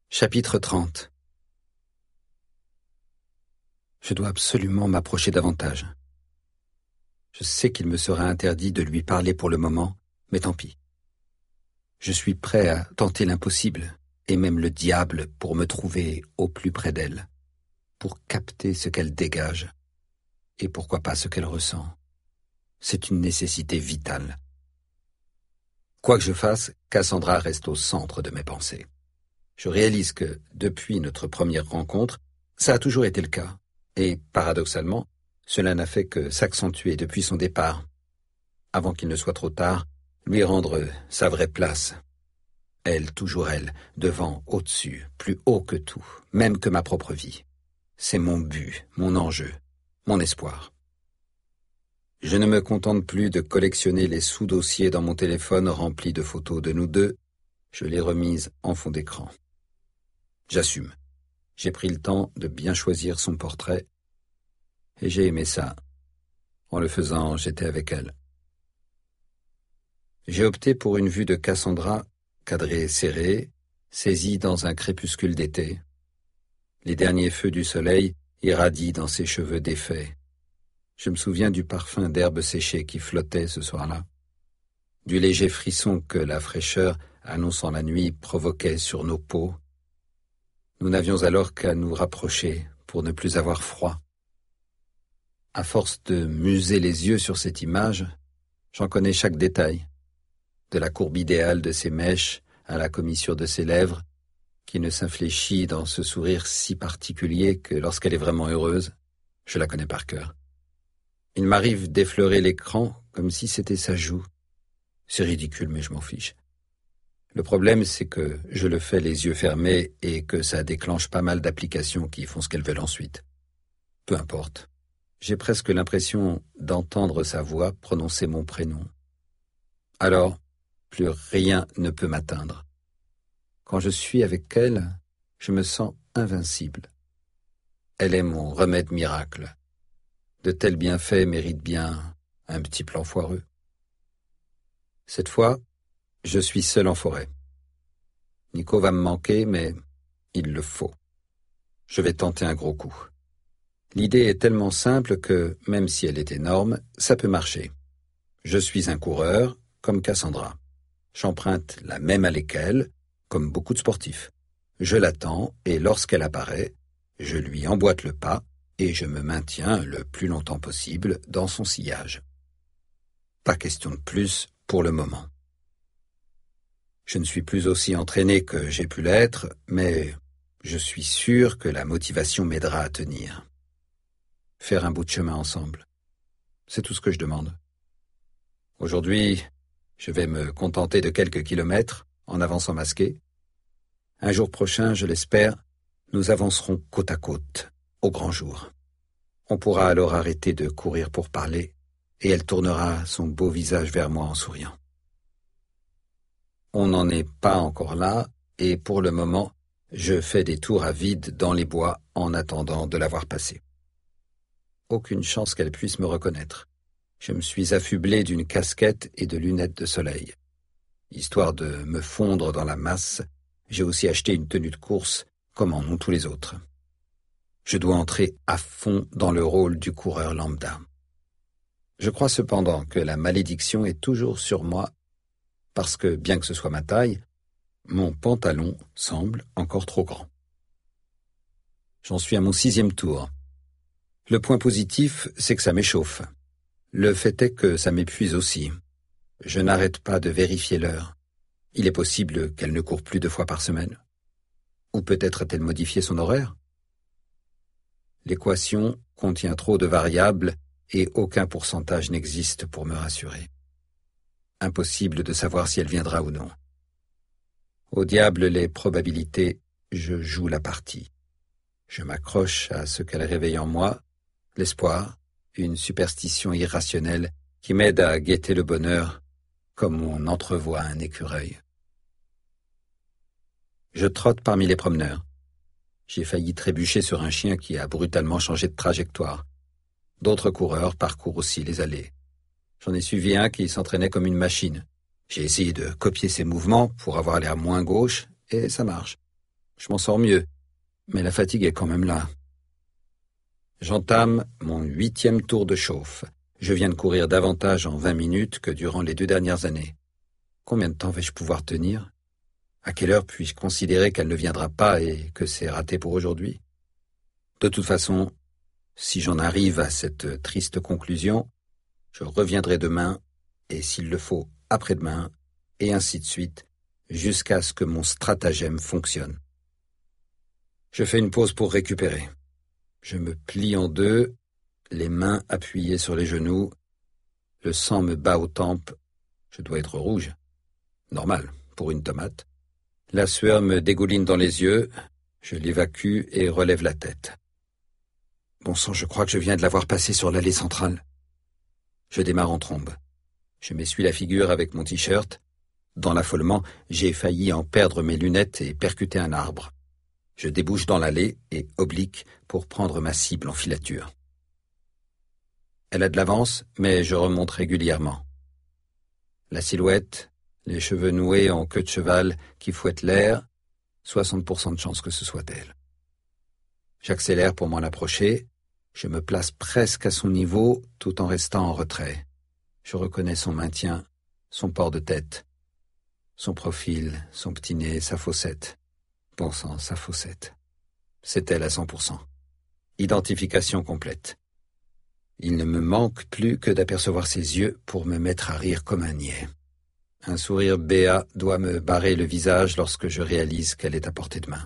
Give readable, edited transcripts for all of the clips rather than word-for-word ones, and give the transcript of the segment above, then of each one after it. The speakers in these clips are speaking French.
Chapitre 30. Je dois absolument m'approcher davantage. Je sais qu'il me sera interdit de lui parler pour le moment, mais tant pis. Je suis prêt à tenter l'impossible, et même le diable, pour me trouver au plus près d'elle, pour capter ce qu'elle dégage, et pourquoi pas ce qu'elle ressent. C'est une nécessité vitale. Quoi que je fasse, Cassandra reste au centre de mes pensées. Je réalise que, depuis notre première rencontre, ça a toujours été le cas. Et, paradoxalement, cela n'a fait que s'accentuer depuis son départ, avant qu'il ne soit trop tard, lui rendre sa vraie place. Elle, toujours elle, devant, au-dessus, plus haut que tout, même que ma propre vie. C'est mon but, mon enjeu, mon espoir. Je ne me contente plus de collectionner les sous-dossiers dans mon téléphone remplis de photos de nous deux, je les remise en fond d'écran. J'assume. J'ai pris le temps de bien choisir son portrait, et j'ai aimé ça. En le faisant, j'étais avec elle. J'ai opté pour une vue de Cassandra, cadrée serrée, saisie dans un crépuscule d'été. Les derniers feux du soleil irradient dans ses cheveux défaits. Je me souviens du parfum d'herbes séchées qui flottait ce soir-là, du léger frisson que la fraîcheur annonçant la nuit provoquait sur nos peaux. Nous n'avions alors qu'à nous rapprocher pour ne plus avoir froid. À force de muser les yeux sur cette image, j'en connais chaque détail, de la courbe idéale de ses mèches à la commissure de ses lèvres, qui ne s'infléchit dans ce sourire si particulier que lorsqu'elle est vraiment heureuse, je la connais par cœur. Il m'arrive d'effleurer l'écran comme si c'était sa joue. C'est ridicule, mais je m'en fiche. Le problème, c'est que je le fais les yeux fermés et que ça déclenche pas mal d'applications qui font ce qu'elles veulent ensuite. Peu importe. J'ai presque l'impression d'entendre sa voix prononcer mon prénom. Alors, plus rien ne peut m'atteindre. Quand je suis avec elle, je me sens invincible. Elle est mon remède miracle. De tels bienfaits méritent bien un petit plan foireux. Cette fois, je suis seul en forêt. Nico va me manquer, mais il le faut. Je vais tenter un gros coup. L'idée est tellement simple que, même si elle est énorme, ça peut marcher. Je suis un coureur, comme Cassandra. J'emprunte la même allée qu'elle, comme beaucoup de sportifs. Je l'attends, et lorsqu'elle apparaît, je lui emboîte le pas, et je me maintiens le plus longtemps possible dans son sillage. Pas question de plus pour le moment. Je ne suis plus aussi entraîné que j'ai pu l'être, mais je suis sûr que la motivation m'aidera à tenir. Faire un bout de chemin ensemble. C'est tout ce que je demande. Aujourd'hui, je vais me contenter de quelques kilomètres, en avançant masqué. Un jour prochain, je l'espère, nous avancerons côte à côte, au grand jour. On pourra alors arrêter de courir pour parler, et elle tournera son beau visage vers moi en souriant. On n'en est pas encore là, et pour le moment, je fais des tours à vide dans les bois en attendant de la voir passer. Aucune chance qu'elle puisse me reconnaître. Je me suis affublé d'une casquette et de lunettes de soleil. Histoire de me fondre dans la masse, j'ai aussi acheté une tenue de course, comme en ont tous les autres. Je dois entrer à fond dans le rôle du coureur lambda. Je crois cependant que la malédiction est toujours sur moi, parce que, bien que ce soit ma taille, mon pantalon semble encore trop grand. J'en suis à mon 6e tour. Le point positif, c'est que ça m'échauffe. Le fait est que ça m'épuise aussi. Je n'arrête pas de vérifier l'heure. Il est possible qu'elle ne court plus 2 fois par semaine. Ou peut-être a-t-elle modifié son horaire? L'équation contient trop de variables et aucun pourcentage n'existe pour me rassurer. Impossible de savoir si elle viendra ou non. Au diable les probabilités, je joue la partie. Je m'accroche à ce qu'elle réveille en moi, l'espoir, une superstition irrationnelle qui m'aide à guetter le bonheur comme on entrevoit un écureuil. Je trotte parmi les promeneurs. J'ai failli trébucher sur un chien qui a brutalement changé de trajectoire. D'autres coureurs parcourent aussi les allées. J'en ai suivi un qui s'entraînait comme une machine. J'ai essayé de copier ses mouvements pour avoir l'air moins gauche, et ça marche. Je m'en sors mieux, mais la fatigue est quand même là. J'entame mon 8e tour de chauffe. Je viens de courir davantage en 20 minutes que durant les 2 dernières années. Combien de temps vais-je pouvoir tenir? À quelle heure puis-je considérer qu'elle ne viendra pas et que c'est raté pour aujourd'hui? De toute façon, si j'en arrive à cette triste conclusion, je reviendrai demain, et s'il le faut, après-demain, et ainsi de suite, jusqu'à ce que mon stratagème fonctionne. Je fais une pause pour récupérer. Je me plie en deux, les mains appuyées sur les genoux. Le sang me bat aux tempes. Je dois être rouge. Normal, pour une tomate. La sueur me dégouline dans les yeux. Je l'évacue et relève la tête. Bon sang, je crois que je viens de l'avoir passé sur l'allée centrale. Je démarre en trombe. Je m'essuie la figure avec mon t-shirt. Dans l'affolement, j'ai failli en perdre mes lunettes et percuter un arbre. Je débouche dans l'allée et oblique pour prendre ma cible en filature. Elle a de l'avance, mais je remonte régulièrement. La silhouette, les cheveux noués en queue de cheval qui fouettent l'air, 60% de chance que ce soit elle. J'accélère pour m'en approcher. Je me place presque à son niveau tout en restant en retrait. Je reconnais son maintien, son port de tête, son profil, son petit nez, sa fossette. Bon sang, sa fossette. C'est elle à 100%. Identification complète. Il ne me manque plus que d'apercevoir ses yeux pour me mettre à rire comme un niais. Un sourire béat doit me barrer le visage lorsque je réalise qu'elle est à portée de main.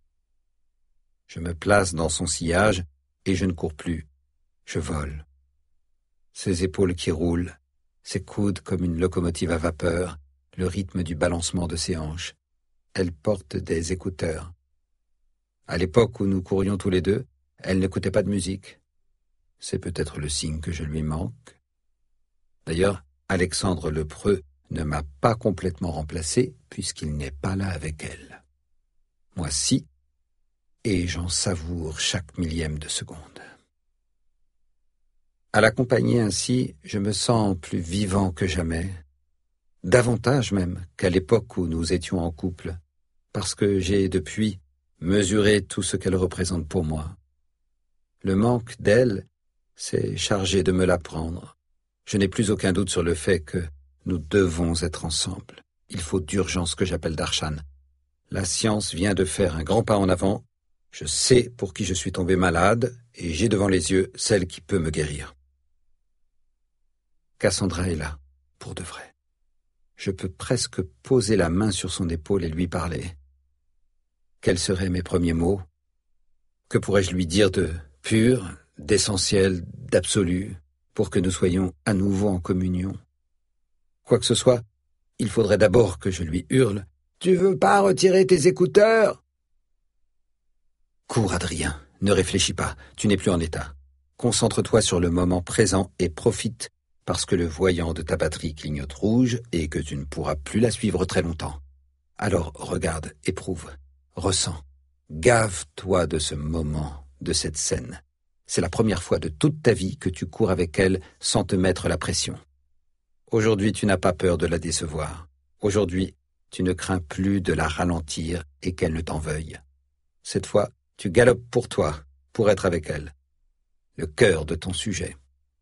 Je me place dans son sillage et je ne cours plus. Je vole. Ses épaules qui roulent, ses coudes comme une locomotive à vapeur, le rythme du balancement de ses hanches. Elle porte des écouteurs. À l'époque où nous courions tous les deux, elle n'écoutait pas de musique. C'est peut-être le signe que je lui manque. D'ailleurs, Alexandre Lepreux ne m'a pas complètement remplacé puisqu'il n'est pas là avec elle. Moi si, et j'en savoure chaque millième de seconde. À l'accompagner ainsi, je me sens plus vivant que jamais. Davantage même qu'à l'époque où nous étions en couple, parce que j'ai depuis mesuré tout ce qu'elle représente pour moi. Le manque d'elle s'est chargé de me l'apprendre. Je n'ai plus aucun doute sur le fait que nous devons être ensemble. Il faut d'urgence que j'appelle Darshan. La science vient de faire un grand pas en avant. Je sais pour qui je suis tombé malade et j'ai devant les yeux celle qui peut me guérir. Cassandra est là, pour de vrai. Je peux presque poser la main sur son épaule et lui parler. Quels seraient mes premiers mots? Que pourrais-je lui dire de pur, d'essentiel, d'absolu, pour que nous soyons à nouveau en communion? Quoi que ce soit, il faudrait d'abord que je lui hurle « Tu veux pas retirer tes écouteurs ?» Cours, Adrien, ne réfléchis pas, tu n'es plus en état. Concentre-toi sur le moment présent et profite, parce que le voyant de ta batterie clignote rouge et que tu ne pourras plus la suivre très longtemps. Alors regarde, éprouve, ressens, gave-toi de ce moment, de cette scène. C'est la première fois de toute ta vie que tu cours avec elle sans te mettre la pression. Aujourd'hui, tu n'as pas peur de la décevoir. Aujourd'hui, tu ne crains plus de la ralentir et qu'elle ne t'en veuille. Cette fois, tu galopes pour toi, pour être avec elle. Le cœur de ton sujet.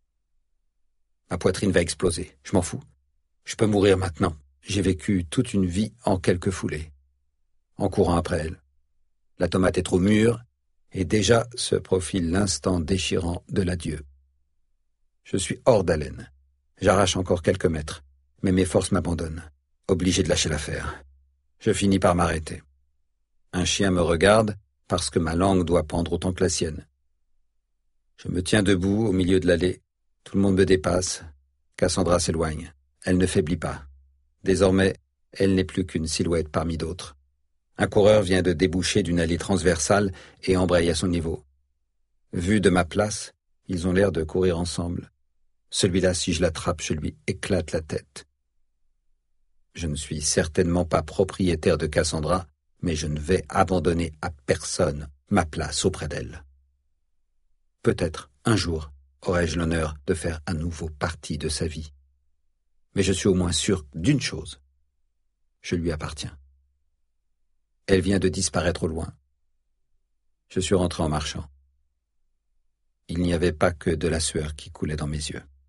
Ma poitrine va exploser, je m'en fous. Je peux mourir maintenant. J'ai vécu toute une vie en quelques foulées. En courant après elle. La tomate est trop mûre, et déjà se profile l'instant déchirant de l'adieu. Je suis hors d'haleine. J'arrache encore quelques mètres, mais mes forces m'abandonnent, obligé de lâcher l'affaire. Je finis par m'arrêter. Un chien me regarde parce que ma langue doit pendre autant que la sienne. Je me tiens debout au milieu de l'allée. Tout le monde me dépasse. Cassandra s'éloigne. Elle ne faiblit pas. Désormais, elle n'est plus qu'une silhouette parmi d'autres. Un coureur vient de déboucher d'une allée transversale et embraye à son niveau. Vu de ma place, ils ont l'air de courir ensemble. Celui-là, si je l'attrape, je lui éclate la tête. Je ne suis certainement pas propriétaire de Cassandra, mais je ne vais abandonner à personne ma place auprès d'elle. Peut-être, un jour, aurai-je l'honneur de faire à nouveau partie de sa vie. Mais je suis au moins sûr d'une chose. Je lui appartiens. Elle vient de disparaître au loin. Je suis rentré en marchant. Il n'y avait pas que de la sueur qui coulait dans mes yeux.